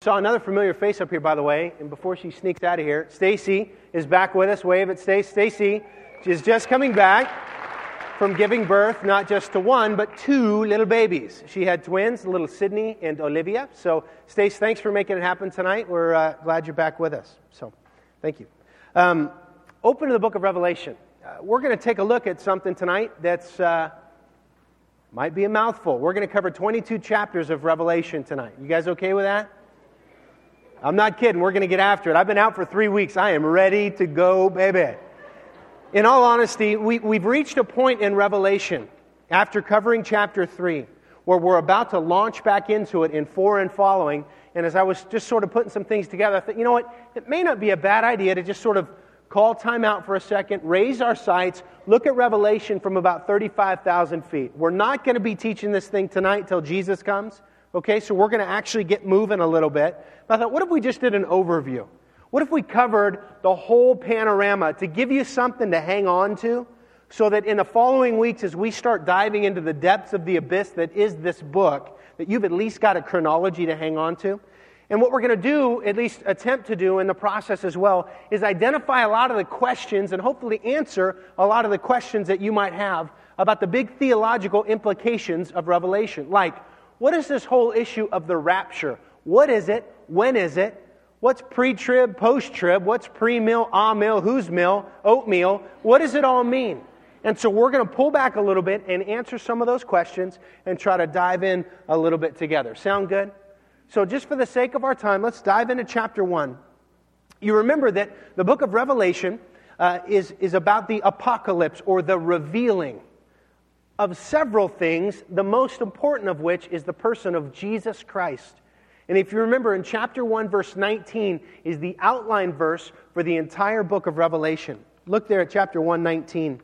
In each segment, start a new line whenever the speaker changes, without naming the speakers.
Saw another familiar face up here, by the way, and before she sneaks out of here, Stacy is back with us. Wave at Stacy. Stacy is just coming back from giving birth, not just to one, but two little babies. She had twins, little Sydney and Olivia. So, Stacy, thanks for making it happen tonight. We're glad you're back with us. So, thank you. Open to the book of Revelation. We're going to take a look at something tonight that's might be a mouthful. We're going to cover 22 chapters of Revelation tonight. You guys okay with that? I'm not kidding. We're going to get after it. I've been out for 3 weeks. I am ready to go, baby. In all honesty, we've reached a point in Revelation, after covering chapter 3, where we're about to launch back into it in 4 and following. And as I was just sort of putting some things together, I thought, you know what? It may not be a bad idea to just sort of call time out for a second, raise our sights, look at Revelation from about 35,000 feet. We're not going to be teaching this thing tonight till Jesus comes. Okay, so we're going to actually get moving a little bit. But I thought, what if we just did an overview? What if we covered the whole panorama to give you something to hang on to so that in the following weeks as we start diving into the depths of the abyss that is this book, that you've at least got a chronology to hang on to? And what we're going to do, at least attempt to do in the process as well, is identify a lot of the questions and hopefully answer a lot of the questions that you might have about the big theological implications of Revelation. Like, what is this whole issue of the rapture? What is it? When is it? What's pre-trib, post-trib? What's pre-meal, ah-meal, whose meal, oatmeal? What does it all mean? And so we're going to pull back a little bit and answer some of those questions and try to dive in a little bit together. Sound good? So just for the sake of our time, let's dive into chapter 1. You remember that the book of Revelation is about the apocalypse or the revealing of several things, the most important of which is the person of Jesus Christ. And if you remember, in chapter 1, verse 19 is the outline verse for the entire book of Revelation. Look there at chapter 1, 19.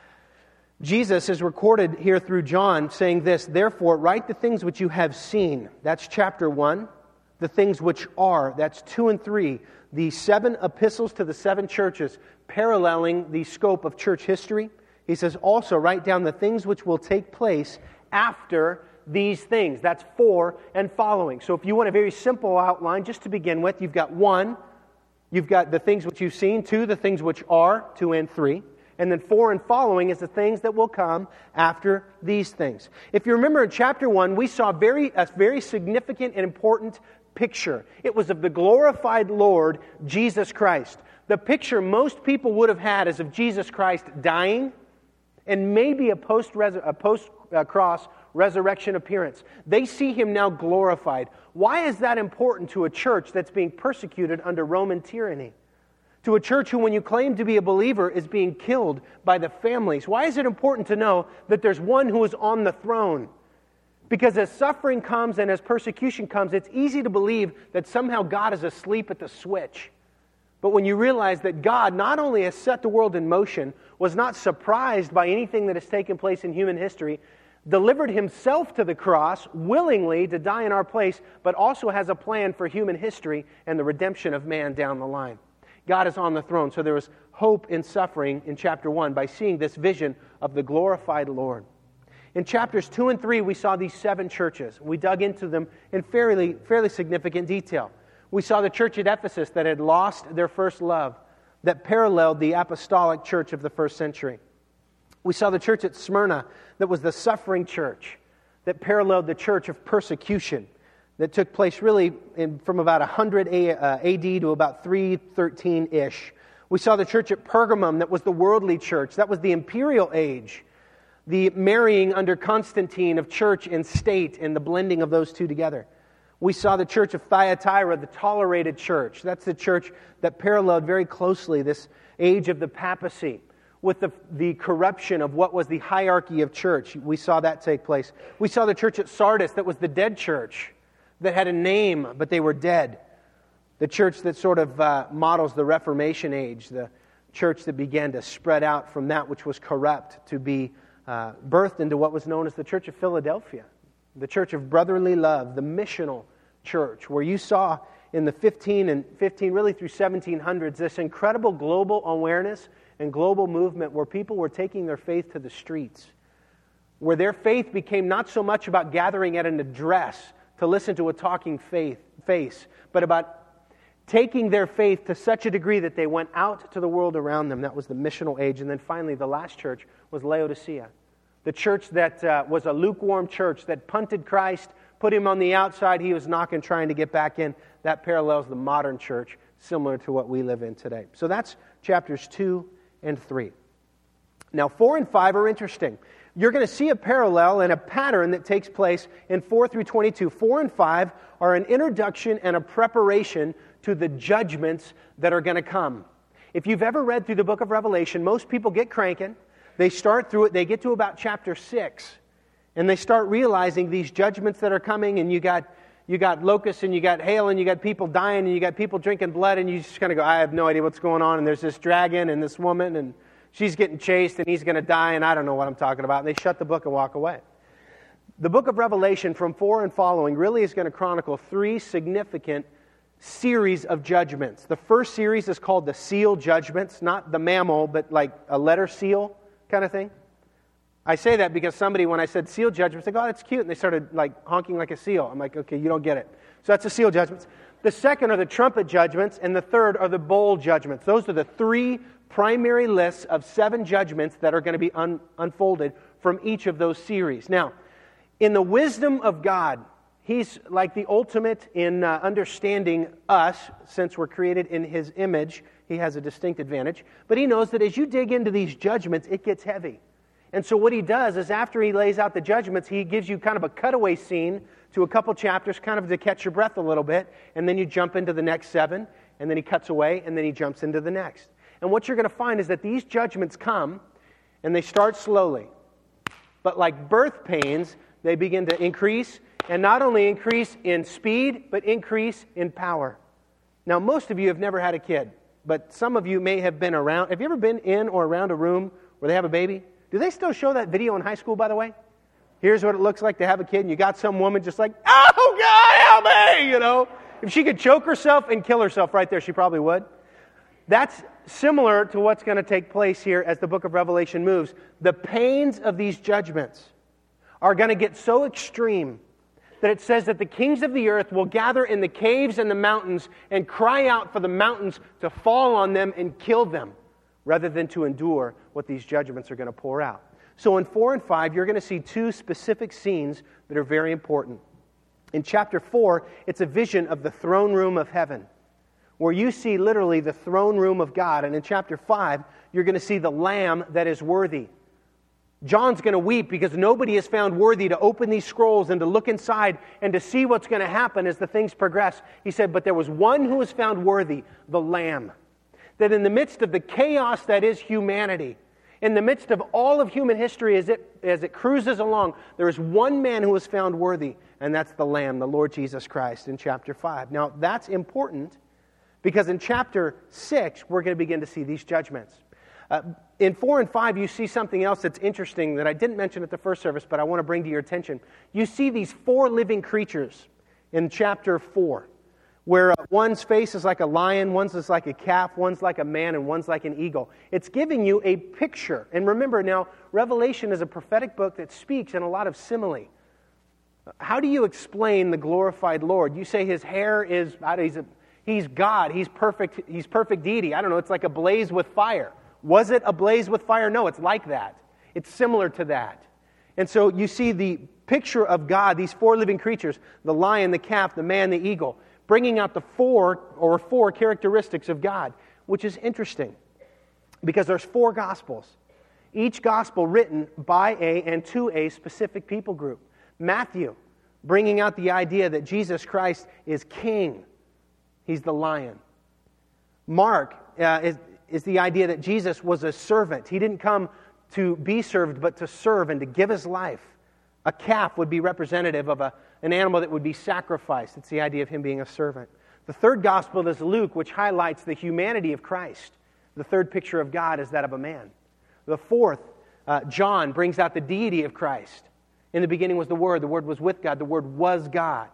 Jesus is recorded here through John saying this, "Therefore, write the things which you have seen." That's chapter 1. The things which are, that's 2 and 3. The 7 epistles to the 7 churches, paralleling the scope of church history. He says, also write down the things which will take place after these things. That's 4 and following. So if you want a very simple outline, just to begin with, you've got 1, you've got the things which you've seen, 2, the things which are, 2 and 3. And then 4 and following is the things that will come after these things. If you remember in chapter 1, we saw a very significant and important picture. It was of the glorified Lord, Jesus Christ. The picture most people would have had is of Jesus Christ dying, and maybe a post-cross resurrection appearance. They see Him now glorified. Why is that important to a church that's being persecuted under Roman tyranny? To a church who, when you claim to be a believer, is being killed by the families? Why is it important to know that there's one who is on the throne? Because as suffering comes and as persecution comes, it's easy to believe that somehow God is asleep at the switch. But when you realize that God not only has set the world in motion, was not surprised by anything that has taken place in human history, delivered Himself to the cross willingly to die in our place, but also has a plan for human history and the redemption of man down the line. God is on the throne. So there was hope in suffering in chapter 1 by seeing this vision of the glorified Lord. In chapters 2 and 3, we saw these 7 churches. We dug into them in fairly significant detail. We saw the church at Ephesus that had lost their first love, that paralleled the apostolic church of the first century. We saw the church at Smyrna that was the suffering church, that paralleled the church of persecution, that took place really from about 100 AD to about 313-ish. We saw the church at Pergamum that was the worldly church. That was the imperial age, the marrying under Constantine of church and state and the blending of those two together. We saw the church of Thyatira, the tolerated church. That's the church that paralleled very closely this age of the papacy with the corruption of what was the hierarchy of church. We saw that take place. We saw the church at Sardis that was the dead church, that had a name, but they were dead. The church that sort of models the Reformation age, the church that began to spread out from that which was corrupt to be birthed into what was known as the Church of Philadelphia, the church of brotherly love, the missional church, where you saw in the 15 really through 1700s, this incredible global awareness and global movement where people were taking their faith to the streets, where their faith became not so much about gathering at an address to listen to a talking face, but about taking their faith to such a degree that they went out to the world around them. That was the missional age. And then finally, the last church was Laodicea. The church that was a lukewarm church that punted Christ, put him on the outside. He was knocking, trying to get back in. That parallels the modern church, similar to what we live in today. So that's chapters 2 and 3. Now, 4 and 5 are interesting. You're going to see a parallel and a pattern that takes place in 4 through 22. 4 and 5 are an introduction and a preparation to the judgments that are going to come. If you've ever read through the book of Revelation, most people get cranking. They start through it. They get to about chapter 6, and they start realizing these judgments that are coming, and you got locusts, and you got hail, and you got people dying, and you got people drinking blood, and you just kind of go, I have no idea what's going on, and there's this dragon and this woman, and she's getting chased, and he's going to die, and I don't know what I'm talking about. And they shut the book and walk away. The book of Revelation from 4 and following really is going to chronicle 3 significant series of judgments. The first series is called the seal judgments, not the mammal, but like a letter seal kind of thing. I say that because somebody, when I said seal judgments, they go, oh, that's cute, and they started like honking like a seal. I'm like, okay, you don't get it. So that's the seal judgments. The second are the trumpet judgments, and the third are the bowl judgments. Those are the 3 primary lists of 7 judgments that are going to be unfolded from each of those series. Now, in the wisdom of God, He's like the ultimate in understanding us, since we're created in His image. He has a distinct advantage. But He knows that as you dig into these judgments, it gets heavy. And so what He does is after He lays out the judgments, He gives you kind of a cutaway scene to a couple chapters, kind of to catch your breath a little bit, and then you jump into the next 7, and then He cuts away, and then He jumps into the next. And what you're going to find is that these judgments come, and they start slowly. But like birth pains, they begin to increase, and not only increase in speed, but increase in power. Now, most of you have never had a kid, but some of you may have been around. Have you ever been in or around a room where they have a baby? Do they still show that video in high school, by the way? Here's what it looks like to have a kid, and you got some woman just like, oh, God, help me, you know. If she could choke herself and kill herself right there, she probably would. That's similar to what's going to take place here as the book of Revelation moves. The pains of these judgments are going to get so extreme that it says that the kings of the earth will gather in the caves and the mountains and cry out for the mountains to fall on them and kill them, rather than to endure what these judgments are going to pour out. So in 4 and 5, you're going to see 2 specific scenes that are very important. In chapter 4, it's a vision of the throne room of heaven, where you see literally the throne room of God. And in chapter 5, you're going to see the Lamb that is worthy. John's going to weep because nobody is found worthy to open these scrolls and to look inside and to see what's going to happen as the things progress. He said, but there was one who was found worthy, the Lamb. That in the midst of the chaos that is humanity, in the midst of all of human history as it cruises along, there is one man who was found worthy, and that's the Lamb, the Lord Jesus Christ, in chapter 5. Now, that's important because in chapter 6, we're going to begin to see these judgments. In 4 and 5, you see something else that's interesting that I didn't mention at the first service, but I want to bring to your attention. You see these 4 living creatures in chapter 4, where one's face is like a lion, one's is like a calf, one's like a man, and one's like an eagle. It's giving you a picture. And remember now, Revelation is a prophetic book that speaks in a lot of simile. How do you explain the glorified Lord? You say His hair is, He's God, He's perfect deity. I don't know, it's like ablaze with fire. Was it ablaze with fire? No, it's like that. It's similar to that. And so you see the picture of God, these 4 living creatures, the lion, the calf, the man, the eagle, bringing out the 4 characteristics of God, which is interesting because there's 4 Gospels. Each Gospel written by and to a specific people group. Matthew, bringing out the idea that Jesus Christ is King. He's the lion. Mark is the idea that Jesus was a servant. He didn't come to be served, but to serve and to give His life. A calf would be representative of an animal that would be sacrificed. It's the idea of Him being a servant. The third gospel is Luke, which highlights the humanity of Christ. The third picture of God is that of a man. The fourth, John, brings out the deity of Christ. In the beginning was the Word was with God, the Word was God.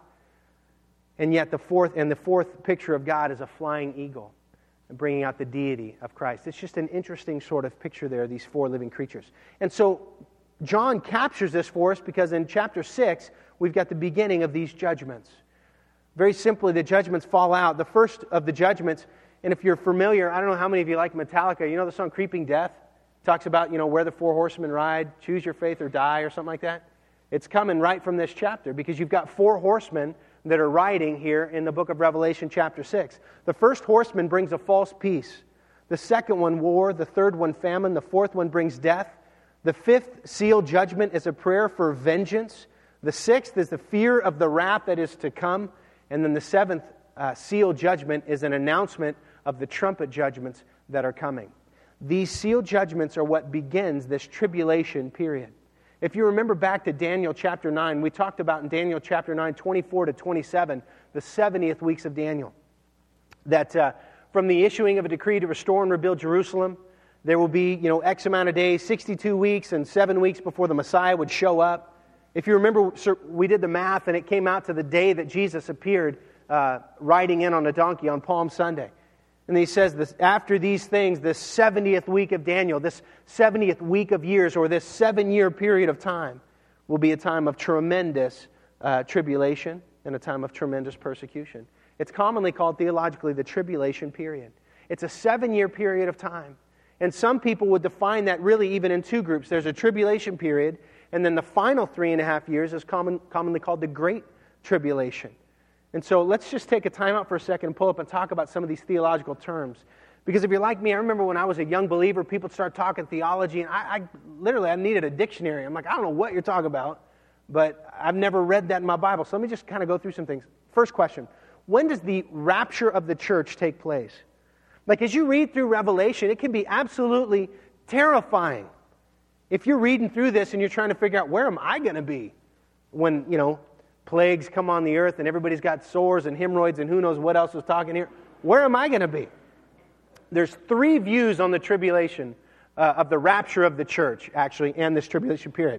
And yet the fourth picture of God is a flying eagle, and bringing out the deity of Christ. It's just an interesting sort of picture there, these 4 living creatures. And so John captures this for us because in chapter 6, we've got the beginning of these judgments. Very simply, the judgments fall out. The first of the judgments, and if you're familiar, I don't know how many of you like Metallica. You know the song Creeping Death? It talks about, where the four horsemen ride, choose your faith or die, or something like that. It's coming right from this chapter, because you've got four horsemen that are riding here in the book of Revelation chapter 6. The first horseman brings a false peace. The second one, war. The third one, famine. The fourth one brings death. The fifth seal, judgment, is a prayer for vengeance. The sixth is the fear of the wrath that is to come. And then the seventh seal, judgment, is an announcement of the trumpet judgments that are coming. These seal judgments are what begins this tribulation period. If you remember back to Daniel chapter 9, we talked about in Daniel chapter 9, 24 to 27, the 70th weeks of Daniel. That from the issuing of a decree to restore and rebuild Jerusalem, there will be, X amount of days, 62 weeks and 7 weeks before the Messiah would show up. If you remember, we did the math, and it came out to the day that Jesus appeared riding in on a donkey on Palm Sunday. And he says, this, after these things, this 70th week of Daniel, this 70th week of years, or this 7-year period of time, will be a time of tremendous tribulation and a time of tremendous persecution. It's commonly called theologically the tribulation period. It's a 7-year period of time. And some people would define that really even in two groups. There's a tribulation period, and then the final 3.5 years is commonly called the Great Tribulation. And so let's just take a time out for a second and pull up and talk about some of these theological terms. Because if you're like me, I remember when I was a young believer, people start talking theology, and I literally needed a dictionary. I'm like, I don't know what you're talking about, but I've never read that in my Bible. So let me just kind of go through some things. First question, when does the rapture of the church take place? Like as you read through Revelation, it can be absolutely terrifying. If you're reading through this and you're trying to figure out, where am I going to be when, plagues come on the earth and everybody's got sores and hemorrhoids and who knows what else is talking here. Where am I going to be? There's 3 views on the tribulation, of the rapture of the church, actually, and this tribulation period.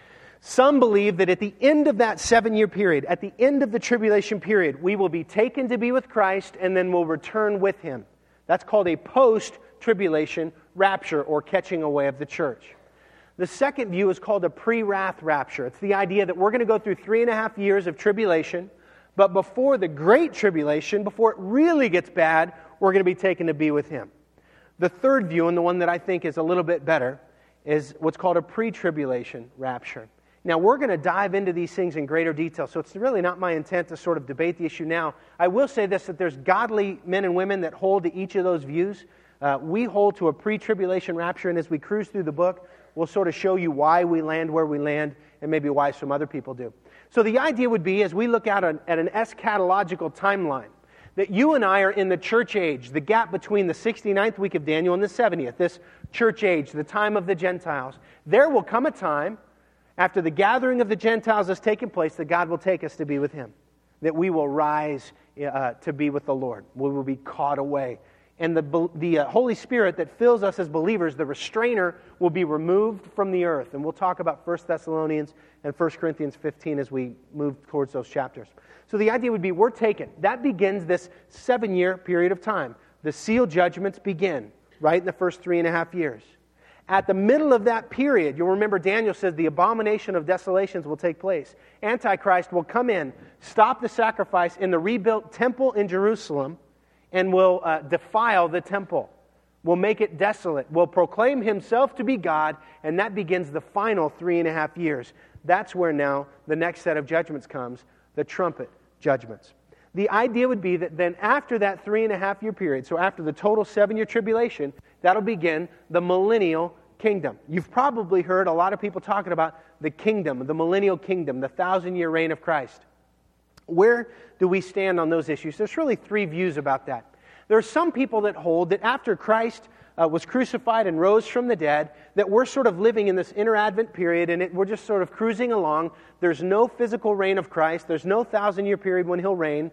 Some believe that at the end of that 7-year period, at the end of the tribulation period, we will be taken to be with Christ and then we'll return with Him. That's called a post-tribulation rapture or catching away of the church. The second view is called a pre-wrath rapture. It's the idea that we're going to go through 3.5 years of tribulation, but before the great tribulation, before it really gets bad, we're going to be taken to be with Him. The third view, and the one that I think is a little bit better, is what's called a pre-tribulation rapture. Now, we're going to dive into these things in greater detail, so it's really not my intent to sort of debate the issue now. I will say this, that there's godly men and women that hold to each of those views. We hold to a pre-tribulation rapture, and as we cruise through the book, we'll sort of show you why we land where we land and maybe why some other people do. So the idea would be, as we look out at an eschatological timeline, that you and I are in the church age, the gap between the 69th week of Daniel and the 70th, this church age, the time of the Gentiles. There will come a time, after the gathering of the Gentiles has taken place, that God will take us to be with Him, that we will rise to be with the Lord. We will be caught away. And the Holy Spirit that fills us as believers, the restrainer, will be removed from the earth. And we'll talk about 1 Thessalonians and 1 Corinthians 15 as we move towards those chapters. So the idea would be we're taken. That begins this 7-year period of time. The seal judgments begin right in the first 3.5 years. At the middle of that period, you'll remember Daniel says the abomination of desolations will take place. Antichrist will come in, stop the sacrifice in the rebuilt temple in Jerusalem, and will defile the temple, will make it desolate, will proclaim himself to be God, and that begins the final 3.5 years. That's where now the next set of judgments comes, the trumpet judgments. The idea would be that then after that 3.5 year period, so after the total 7-year tribulation, that'll begin the millennial kingdom. You've probably heard a lot of people talking about the kingdom, the millennial kingdom, the 1,000-year reign of Christ. Where do we stand on those issues? There's really 3 views about that. There are some people that hold that after Christ was crucified and rose from the dead, that we're sort of living in this inner Advent period and we're just sort of cruising along. There's no physical reign of Christ. There's no 1,000-year period when He'll reign.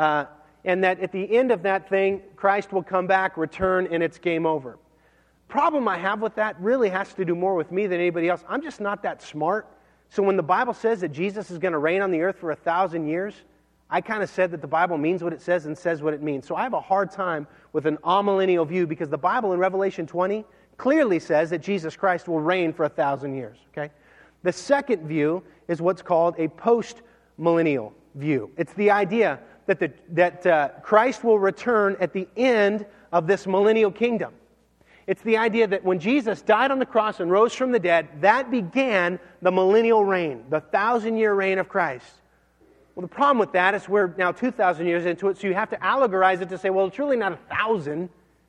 And that at the end of that thing, Christ will come back, return, and it's game over. Problem I have with that really has to do more with me than anybody else. I'm just not that smart. So when the Bible says that Jesus is going to reign on the earth for 1,000 years, I kind of said that the Bible means what it says and says what it means. So I have a hard time with an amillennial view because the Bible in Revelation 20 clearly says that Jesus Christ will reign for 1,000 years. Okay? The second view is what's called a post-millennial view. It's the idea that Christ will return at the end of this millennial kingdom. It's the idea that when Jesus died on the cross and rose from the dead, that began the millennial reign, the 1,000-year reign of Christ. Well, the problem with that is we're now 2,000 years into it, so you have to allegorize it to say, well, it's really not 1,000.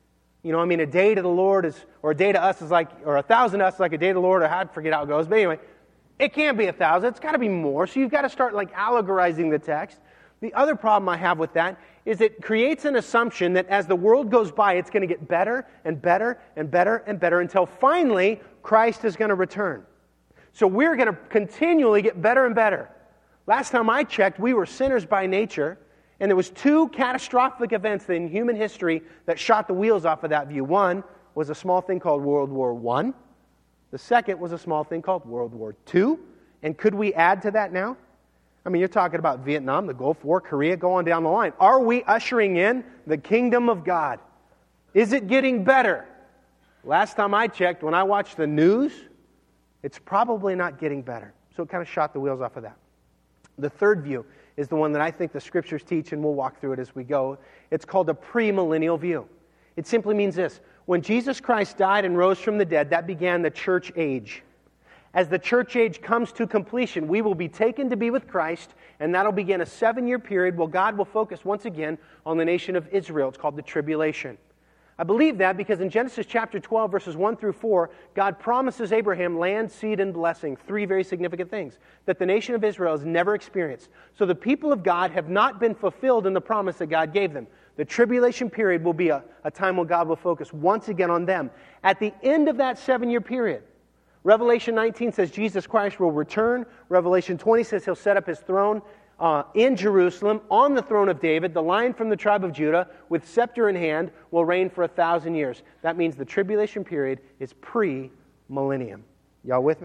A day to the Lord is, or a day to us is like, or 1,000 to us is like a day to the Lord, or I forget how it goes. But anyway, it can't be 1,000. It's got to be more. So you've got to start allegorizing the text. The other problem I have with that is it creates an assumption that as the world goes by, it's going to get better and better and better and better until finally Christ is going to return. So we're going to continually get better and better. Last time I checked, we were sinners by nature, and there was 2 catastrophic events in human history that shot the wheels off of that view. One was a small thing called World War I. The second was a small thing called World War II. And could we add to that now? You're talking about Vietnam, the Gulf War, Korea, go on down the line. Are we ushering in the kingdom of God? Is it getting better? Last time I checked, when I watched the news, it's probably not getting better. So it kind of shot the wheels off of that. The third view is the one that I think the Scriptures teach, and we'll walk through it as we go. It's called a premillennial view. It simply means this. When Jesus Christ died and rose from the dead, that began the church age. As the church age comes to completion, we will be taken to be with Christ, and that'll begin a 7-year period where God will focus once again on the nation of Israel. It's called the tribulation. I believe that because in Genesis chapter 12, verses 1 through 4, God promises Abraham land, seed, and blessing. 3 very significant things that the nation of Israel has never experienced. So the people of God have not been fulfilled in the promise that God gave them. The tribulation period will be a time when God will focus once again on them. At the end of that 7-year period, Revelation 19 says Jesus Christ will return. Revelation 20 says He'll set up His throne in Jerusalem, on the throne of David. The Lion from the tribe of Judah, with scepter in hand, will reign for 1,000 years. That means the tribulation period is pre-millennium. Y'all with me?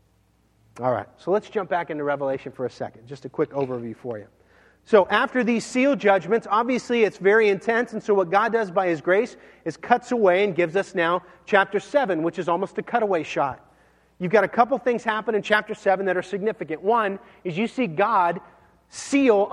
All right, so let's jump back into Revelation for a second. Just a quick overview for you. So after these seal judgments, obviously it's very intense, and so what God does by His grace is cuts away and gives us now chapter 7, which is almost a cutaway shot. You've got a couple things happen in chapter 7 that are significant. One is you see God seal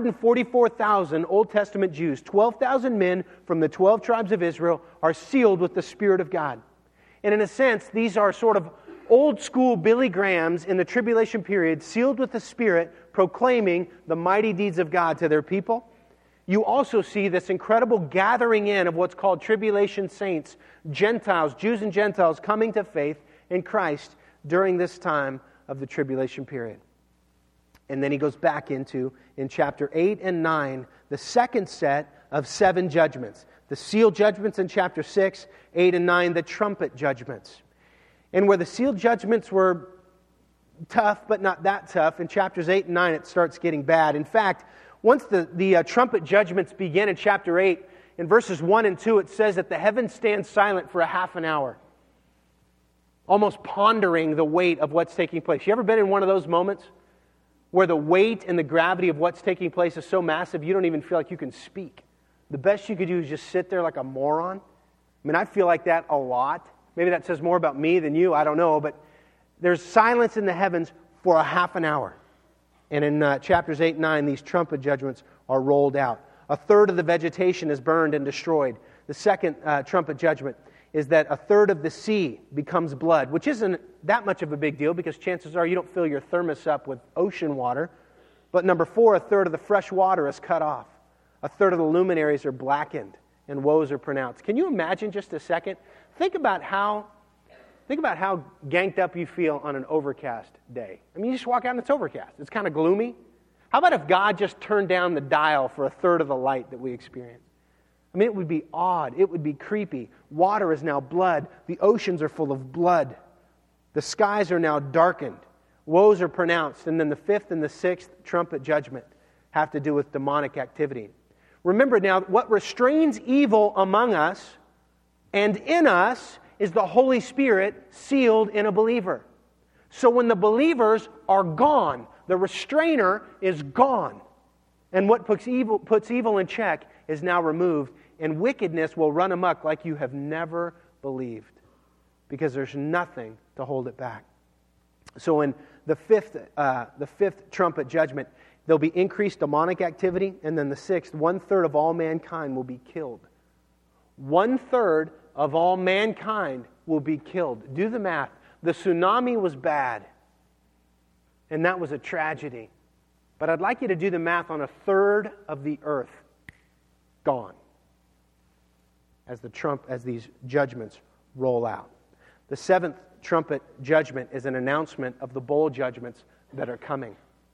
144,000 Old Testament Jews. 12,000 men from the 12 tribes of Israel are sealed with the Spirit of God. And in a sense, these are sort of old school Billy Grahams in the tribulation period, sealed with the Spirit, proclaiming the mighty deeds of God to their people. You also see this incredible gathering in of what's called tribulation saints, Gentiles, Jews and Gentiles coming to faith in Christ during this time of the tribulation period. And then he goes back into, in chapter 8 and 9, the second set of 7 judgments. The seal judgments in chapter 6, 8 and 9, the trumpet judgments. And where the seal judgments were tough, but not that tough, in chapters 8 and 9 it starts getting bad. In fact, once the trumpet judgments begin in chapter 8, in verses 1 and 2, it says that the heavens stand silent for a half an hour, almost pondering the weight of what's taking place. You ever been in one of those moments where the weight and the gravity of what's taking place is so massive you don't even feel like you can speak? The best you could do is just sit there like a moron. I feel like that a lot. Maybe that says more about me than you, I don't know, but there's silence in the heavens for a half an hour. And in chapters 8 and 9, these trumpet judgments are rolled out. A third of the vegetation is burned and destroyed. The second trumpet judgment is that a third of the sea becomes blood, which isn't that much of a big deal because chances are you don't fill your thermos up with ocean water. But number 4, a third of the fresh water is cut off. A third of the luminaries are blackened and woes are pronounced. Can you imagine just a second? Think about how ganked up you feel on an overcast day. You just walk out and it's overcast. It's kind of gloomy. How about if God just turned down the dial for a third of the light that we experience? It would be odd. It would be creepy. Water is now blood. The oceans are full of blood. The skies are now darkened. Woes are pronounced. And then the 5th and the 6th trumpet judgment have to do with demonic activity. Remember now, what restrains evil among us and in us is the Holy Spirit sealed in a believer. So when the believers are gone, the restrainer is gone. And what puts evil in check is now removed, and wickedness will run amok like you have never believed, because there's nothing to hold it back. So in the fifth trumpet judgment, There'll be increased demonic activity. And then the sixth, 1/3 of all mankind will be killed. 1/3 of all mankind will be killed. Do the math. The tsunami was bad. And that was a tragedy. But I'd like you to do the math on 1/3 of the earth gone as these judgments roll out. The seventh trumpet judgment is an announcement of the bowl judgments that are coming.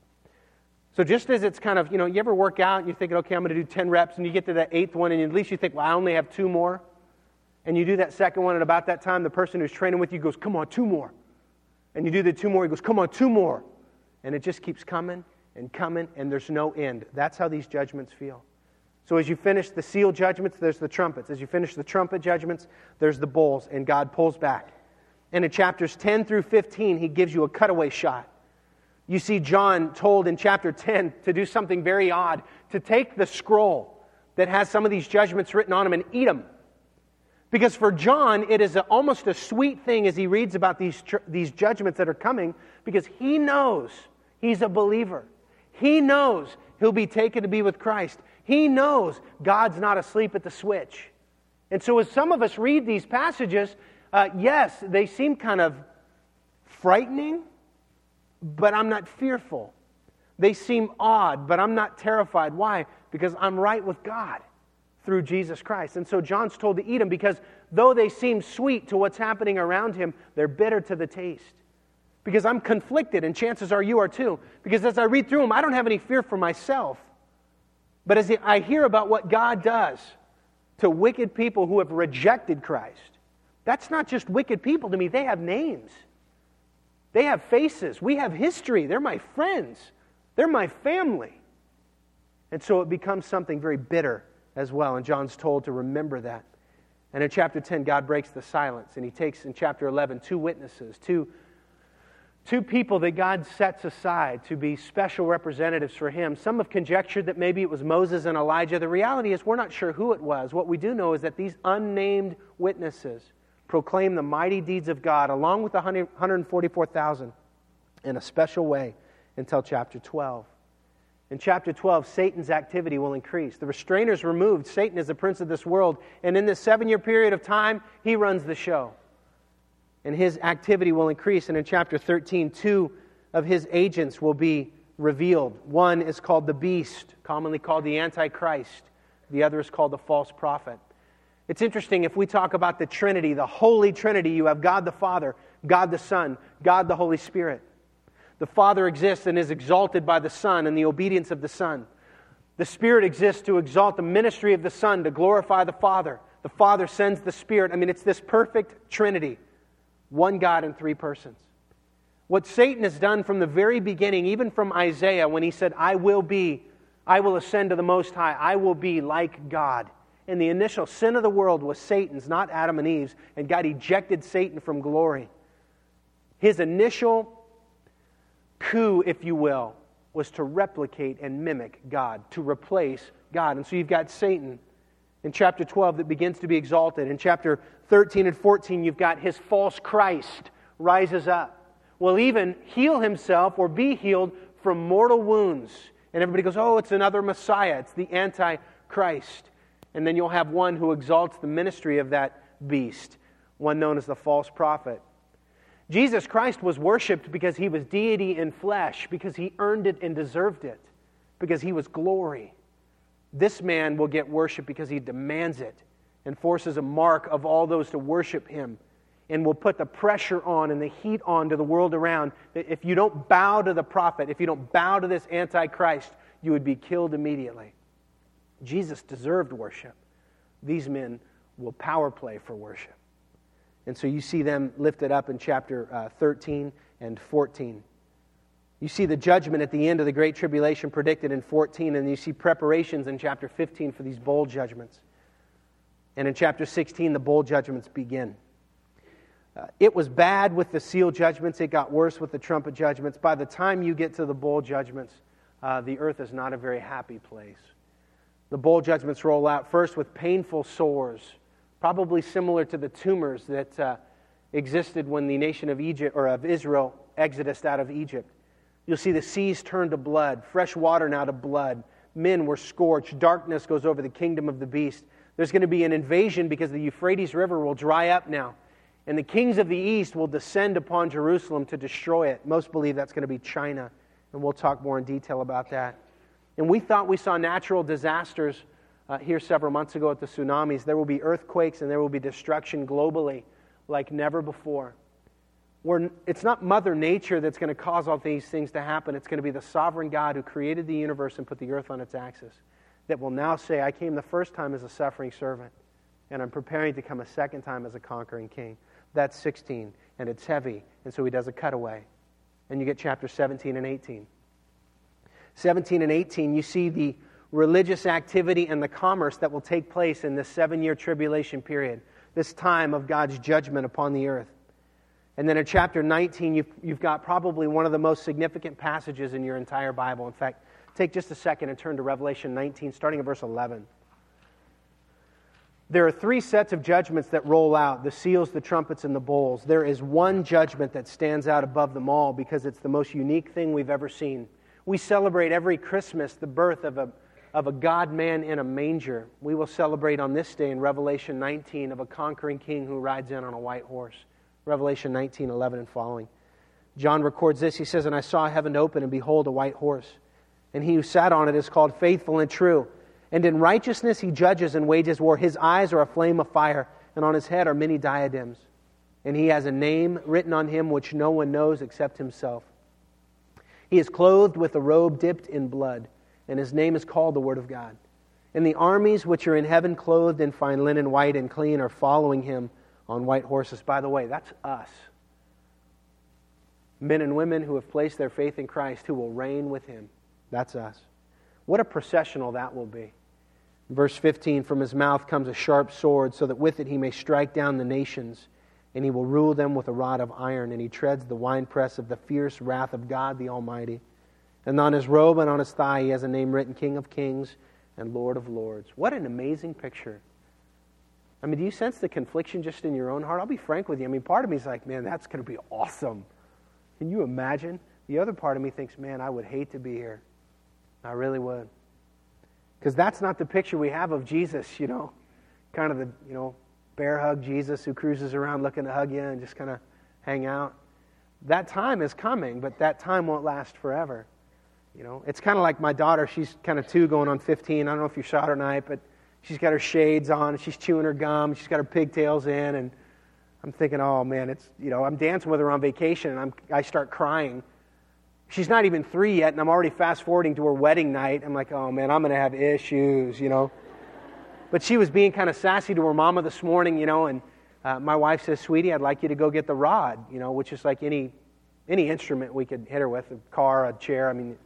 So just as it's kind of, you ever work out and you're thinking, okay, I'm going to do 10 reps, and you get to that 8th one, and at least you think, well, I only have 2 more. And you do that second one, and about that time, the person who's training with you goes, come on, 2 more. And you do the 2 more, he goes, come on, 2 more. And it just keeps coming, and there's no end. That's how these judgments feel. So as you finish the seal judgments, there's the trumpets. As you finish the trumpet judgments, there's the bowls, and God pulls back. And in chapters 10 through 15, he gives you a cutaway shot. You see John told in chapter 10 to do something very odd, to take the scroll that has some of these judgments written on them and eat them. Because for John, it is almost a sweet thing as he reads about these judgments that are coming, because he knows he's a believer. He knows he'll be taken to be with Christ. He knows God's not asleep at the switch. And so as some of us read these passages, yes, they seem kind of frightening, but I'm not fearful. They seem odd, but I'm not terrified. Why? Because I'm right with God through Jesus Christ. And so John's told to eat them because though they seem sweet to what's happening around him, they're bitter to the taste. Because I'm conflicted, and chances are you are too. Because as I read through them, I don't have any fear for myself. But as I hear about what God does to wicked people who have rejected Christ, that's not just wicked people to me. They have names. They have faces. We have history. They're my friends. They're my family. And so it becomes something very bitter as well. And John's told to remember that. And in chapter 10, God breaks the silence. And he takes in chapter 11 2 witnesses, two people that God sets aside to be special representatives for him. Some have conjectured that maybe it was Moses and Elijah. The reality is we're not sure who it was. What we do know is that these unnamed witnesses proclaim the mighty deeds of God along with the 144,000 in a special way until chapter 12. In chapter 12, Satan's activity will increase. The restrainer's removed. Satan is the prince of this world. And in this 7-year period of time, he runs the show. And his activity will increase. And in chapter 13, 2 of his agents will be revealed. One is called the beast, commonly called the Antichrist. The other is called the false prophet. It's interesting, if we talk about the Trinity, the Holy Trinity, you have God the Father, God the Son, God the Holy Spirit. The Father exists and is exalted by the Son and the obedience of the Son. The Spirit exists to exalt the ministry of the Son, to glorify the Father. The Father sends the Spirit. it's this perfect Trinity. One God in 3 persons. What Satan has done from the very beginning, even from Isaiah, when he said, I will ascend to the Most High, I will be like God. And the initial sin of the world was Satan's, not Adam and Eve's, and God ejected Satan from glory. His initial coup, if you will, was to replicate and mimic God, to replace God. And so you've got Satan in chapter 12 that begins to be exalted. In chapter 13 and 14, you've got his false Christ rises up. Will even heal himself or be healed from mortal wounds. And everybody goes, oh, it's another Messiah. It's the Antichrist. And then you'll have one who exalts the ministry of that beast, one known as the false prophet. Jesus Christ was worshipped because he was deity in flesh, because he earned it and deserved it, because he was glory. This man will get worship because he demands it and forces a mark of all those to worship him, and will put the pressure on and the heat on to the world around that if you don't bow to the prophet, if you don't bow to this Antichrist, you would be killed immediately. Jesus deserved worship. These men will power play for worship. And so you see them lifted up in chapter 13 and 14. You see the judgment at the end of the Great Tribulation predicted in 14, and you see preparations in chapter 15 for these bowl judgments. And in chapter 16, the bowl judgments begin. It was bad with the seal judgments. It got worse with the trumpet judgments. By the time you get to the bowl judgments, the earth is not a very happy place. The bowl judgments roll out first with painful sores, probably similar to the tumors that existed when the nation of Egypt or of Israel exodus out of Egypt. You'll see the seas turn to blood, fresh water now to blood. Men were scorched. Darkness goes over the kingdom of the beast. There's going to be an invasion because the Euphrates River will dry up now. And the kings of the east will descend upon Jerusalem to destroy it. Most believe that's going to be China. And we'll talk more in detail about that. And we thought we saw natural disasters here several months ago at the tsunamis. There will be earthquakes and there will be destruction globally like never before. It's not Mother Nature that's going to cause all these things to happen. It's going to be the sovereign God who created the universe and put the earth on its axis that will now say, I came the first time as a suffering servant, and I'm preparing to come a second time as a conquering king. That's 16, and it's heavy, and so he does a cutaway. And you get chapter 17 and 18. 17 and 18, you see the religious activity and the commerce that will take place in this 7-year tribulation period, this time of God's judgment upon the earth. And then in chapter 19, you've got probably one of the most significant passages in your entire Bible. In fact, take just a second and turn to Revelation 19, starting at verse 11. There are 3 sets of judgments that roll out, the seals, the trumpets, and the bowls. There is one judgment that stands out above them all because it's the most unique thing we've ever seen. We celebrate every Christmas the birth of a God-man in a manger. We will celebrate on this day in Revelation 19 of a conquering king who rides in on a white horse. Revelation 19, 11 and following. John records this. He says, And I saw heaven open, and behold, a white horse. And he who sat on it is called Faithful and True. And in righteousness he judges and wages war. His eyes are a flame of fire, and on his head are many diadems. And he has a name written on him which no one knows except himself. He is clothed with a robe dipped in blood, and his name is called the Word of God. And the armies which are in heaven, clothed in fine linen, white and clean, are following him on white horses. By the way, that's us. Men and women who have placed their faith in Christ, who will reign with him. That's us. What a processional that will be. Verse 15, From his mouth comes a sharp sword, so that with it he may strike down the nations, and he will rule them with a rod of iron, and he treads the winepress of the fierce wrath of God the Almighty. And on his robe and on his thigh he has a name written, King of Kings and Lord of Lords. What an amazing picture. I mean, do you sense the confliction just in your own heart? I'll be frank with you. I mean, part of me is like, man, that's going to be awesome. Can you imagine? The other part of me thinks, man, I would hate to be here. I really would. Because that's not the picture we have of Jesus, kind of the, bear hug Jesus who cruises around looking to hug you and just kind of hang out. That time is coming, but that time won't last forever. It's kind of like my daughter. She's kind of 2 going on 15. I don't know if you saw her tonight, but she's got her shades on, and she's chewing her gum, she's got her pigtails in, and I'm thinking, oh man, it's, I'm dancing with her on vacation, and I start crying. She's not even 3 yet, and I'm already fast-forwarding to her wedding night. I'm like, oh man, I'm going to have issues, But she was being kind of sassy to her mama this morning, and my wife says, sweetie, I'd like you to go get the rod, which is like any instrument we could hit her with, a car, a chair. I mean,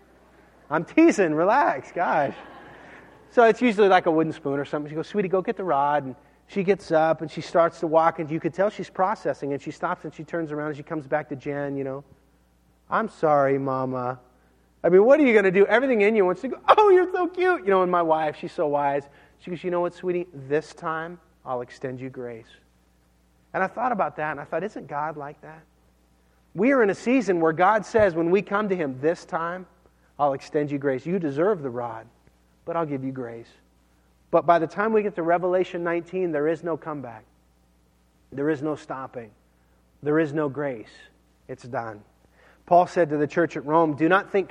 I'm teasing, relax, gosh. So it's usually like a wooden spoon or something. She goes, sweetie, go get the rod. And she gets up and she starts to walk, and you could tell she's processing, and she stops and she turns around and she comes back to Jen, I'm sorry, Mama. I mean, what are you going to do? Everything in you wants to go, oh, you're so cute. And my wife, she's so wise. She goes, you know what, sweetie? This time I'll extend you grace. And I thought about that, and I thought, isn't God like that? We are in a season where God says when we come to him, this time I'll extend you grace. You deserve the rod, but I'll give you grace. But by the time we get to Revelation 19, there is no comeback. There is no stopping. There is no grace. It's done. Paul said to the church at Rome, do not think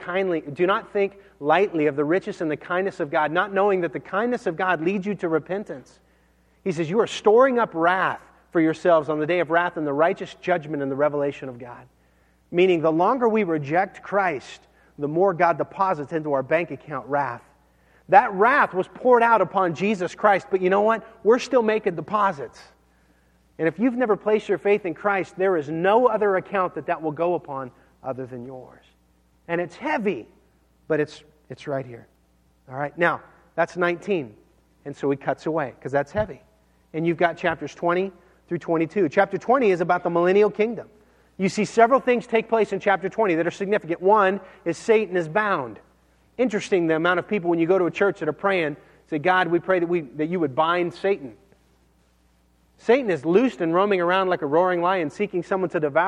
lightly of the riches and the kindness of God, not knowing that the kindness of God leads you to repentance. He says, you are storing up wrath for yourselves on the day of wrath and the righteous judgment and the revelation of God. Meaning, the longer we reject Christ, the more God deposits into our bank account wrath. That wrath was poured out upon Jesus Christ, but you know what? We're still making deposits. And if you've never placed your faith in Christ, there is no other account that will go upon other than yours. And it's heavy, but it's right here. All right, now, that's 19. And so he cuts away, because that's heavy. And you've got chapters 20 through 22. Chapter 20 is about the millennial kingdom. You see several things take place in chapter 20 that are significant. One is Satan is bound. Interesting, the amount of people when you go to a church that are praying, say, God, we pray that you would bind Satan. Satan is loosed and roaming around like a roaring lion, seeking someone to devour.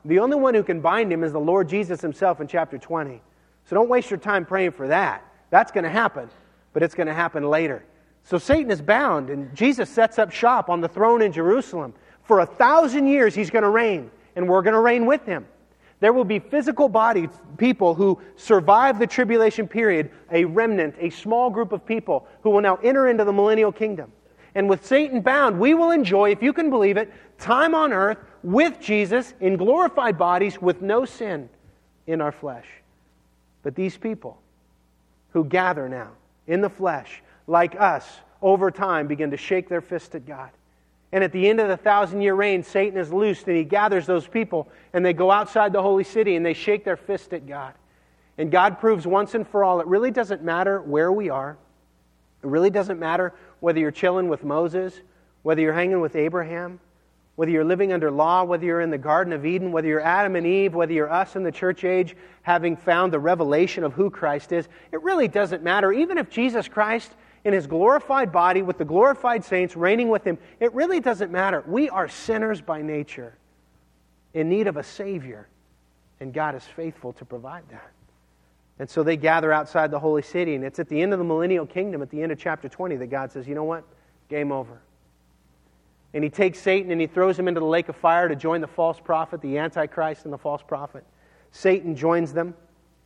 The only one who can bind him is the Lord Jesus himself in chapter 20. So don't waste your time praying for that. That's going to happen, but it's going to happen later. So Satan is bound, and Jesus sets up shop on the throne in Jerusalem. For 1,000 years he's going to reign, and we're going to reign with him. There will be physical-bodied people who survive the tribulation period, a remnant, a small group of people who will now enter into the millennial kingdom. And with Satan bound, we will enjoy, if you can believe it, time on earth with Jesus in glorified bodies with no sin in our flesh. But these people who gather now in the flesh, like us, over time begin to shake their fist at God. And at the end of the 1,000-year reign, Satan is loosed and he gathers those people and they go outside the holy city and they shake their fist at God. And God proves once and for all, it really doesn't matter where we are. It really doesn't matter whether you're chilling with Moses, whether you're hanging with Abraham, whether you're living under law, whether you're in the Garden of Eden, whether you're Adam and Eve, whether you're us in the church age, having found the revelation of who Christ is. It really doesn't matter. Even if Jesus Christ in his glorified body with the glorified saints reigning with him, it really doesn't matter. We are sinners by nature in need of a Savior, and God is faithful to provide that. And so they gather outside the holy city, and it's at the end of the millennial kingdom, at the end of chapter 20, that God says, you know what? Game over. And he takes Satan and he throws him into the lake of fire to join the false prophet, the Antichrist and the false prophet. Satan joins them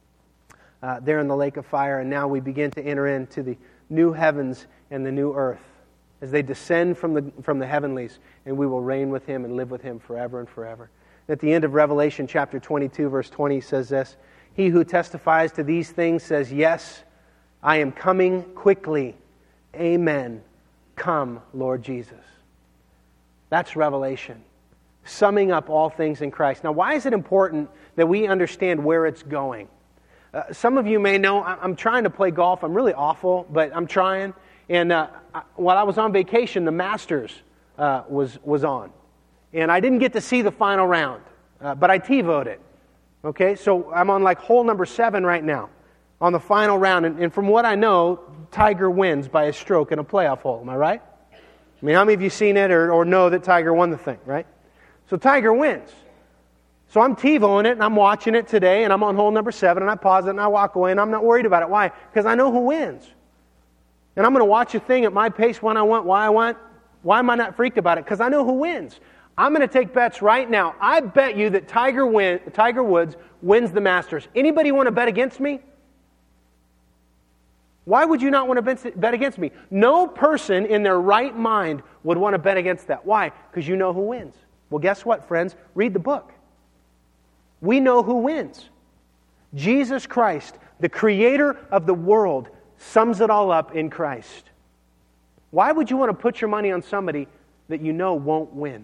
there in the lake of fire, and now we begin to enter into the new heavens and the new earth as they descend from the heavenlies, and we will reign with him and live with him forever and forever. At the end of Revelation chapter 22, verse 20 says this, "He who testifies to these things says, yes, I am coming quickly. Amen. Come, Lord Jesus." That's Revelation, summing up all things in Christ. Now, why is it important that we understand where it's going? Some of you may know I'm trying to play golf. I'm really awful, but I'm trying. And while I was on vacation, the Masters was on. And I didn't get to see the final round, but I TiVo'd it. Okay, so I'm on like hole number 7 right now on the final round. And from what I know, Tiger wins by a stroke in a playoff hole. Am I right? I mean, how many of you seen it or know that Tiger won the thing, right? So Tiger wins. So I'm TiVoing it, and I'm watching it today, and I'm on hole number 7, and I pause it, and I walk away, and I'm not worried about it. Why? Because I know who wins. And I'm going to watch a thing at my pace when I want, why I want. Why am I not freaked about it? Because I know who wins. I'm going to take bets right now. I bet you that Tiger Woods wins the Masters. Anybody want to bet against me? Why would you not want to bet against me? No person in their right mind would want to bet against that. Why? Because you know who wins. Well, guess what, friends? Read the book. We know who wins. Jesus Christ, the creator of the world, sums it all up in Christ. Why would you want to put your money on somebody that you know won't win?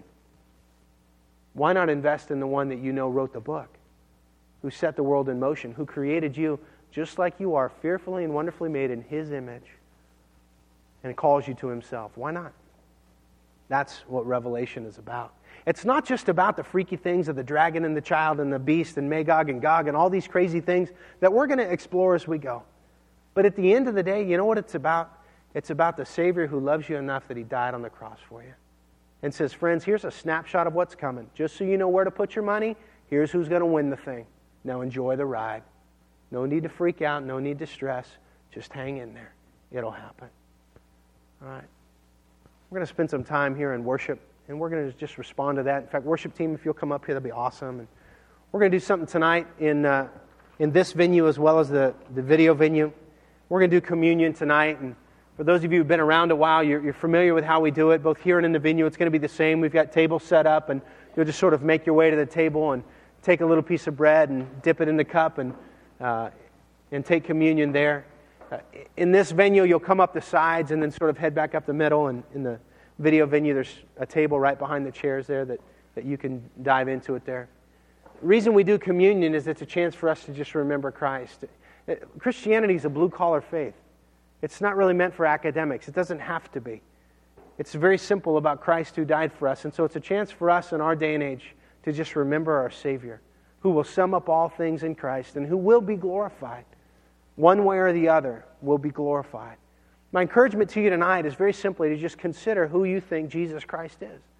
Why not invest in the one that you know wrote the book, who set the world in motion, who created you just like you are, fearfully and wonderfully made in His image, and calls you to Himself? Why not? That's what Revelation is about. It's not just about the freaky things of the dragon and the child and the beast and Magog and Gog and all these crazy things that we're going to explore as we go. But at the end of the day, you know what it's about? It's about the Savior who loves you enough that He died on the cross for you. And says, friends, here's a snapshot of what's coming. Just so you know where to put your money, here's who's going to win the thing. Now enjoy the ride. No need to freak out, no need to stress. Just hang in there. It'll happen. All right. We're going to spend some time here in worship, and we're going to just respond to that. In fact, worship team, if you'll come up here, that'd be awesome. And we're going to do something tonight in this venue as well as the video venue. We're going to do communion tonight. And for those of you who've been around a while, you're familiar with how we do it, both here and in the venue. It's going to be the same. We've got tables set up, and you'll just sort of make your way to the table and take a little piece of bread and dip it in the cup and take communion there. In this venue, you'll come up the sides and then sort of head back up the middle. And in the video venue, there's a table right behind the chairs there that you can dive into it there. The reason we do communion is it's a chance for us to just remember Christ. Christianity is a blue-collar faith. It's not really meant for academics. It doesn't have to be. It's very simple about Christ who died for us. And so it's a chance for us in our day and age to just remember our Savior, who will sum up all things in Christ and who will be glorified. One way or the other will be glorified. My encouragement to you tonight is very simply to just consider who you think Jesus Christ is.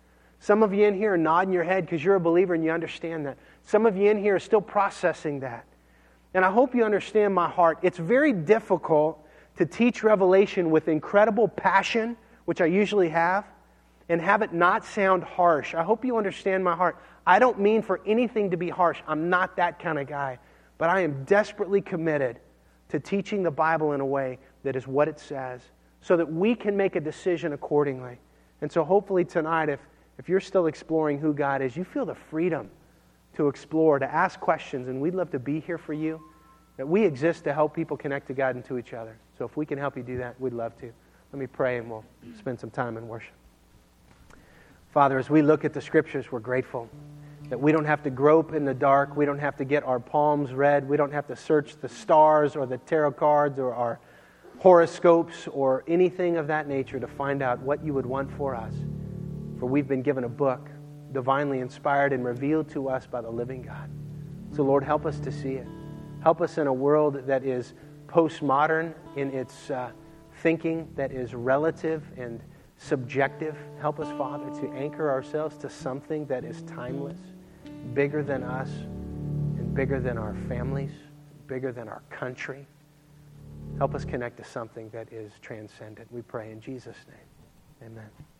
Some of you in here are nodding your head because you're a believer and you understand that. Some of you in here are still processing that. And I hope you understand my heart. It's very difficult to teach Revelation with incredible passion, which I usually have, and have it not sound harsh. I hope you understand my heart. I don't mean for anything to be harsh. I'm not that kind of guy. But I am desperately committed to teaching the Bible in a way that is what it says, so that we can make a decision accordingly. And so hopefully tonight, if you're still exploring who God is, you feel the freedom to explore, to ask questions, and we'd love to be here for you. That we exist to help people connect to God and to each other. So if we can help you do that, we'd love to. Let me pray and we'll spend some time in worship. Father, as we look at the Scriptures, we're grateful that we don't have to grope in the dark. We don't have to get our palms read. We don't have to search the stars or the tarot cards or our horoscopes or anything of that nature to find out what you would want for us. For we've been given a book, divinely inspired and revealed to us by the living God. So Lord, help us to see it. Help us in a world that is postmodern in its thinking, that is relative and subjective. Help us, Father, to anchor ourselves to something that is timeless, bigger than us, and bigger than our families, bigger than our country. Help us connect to something that is transcendent. We pray in Jesus' name. Amen.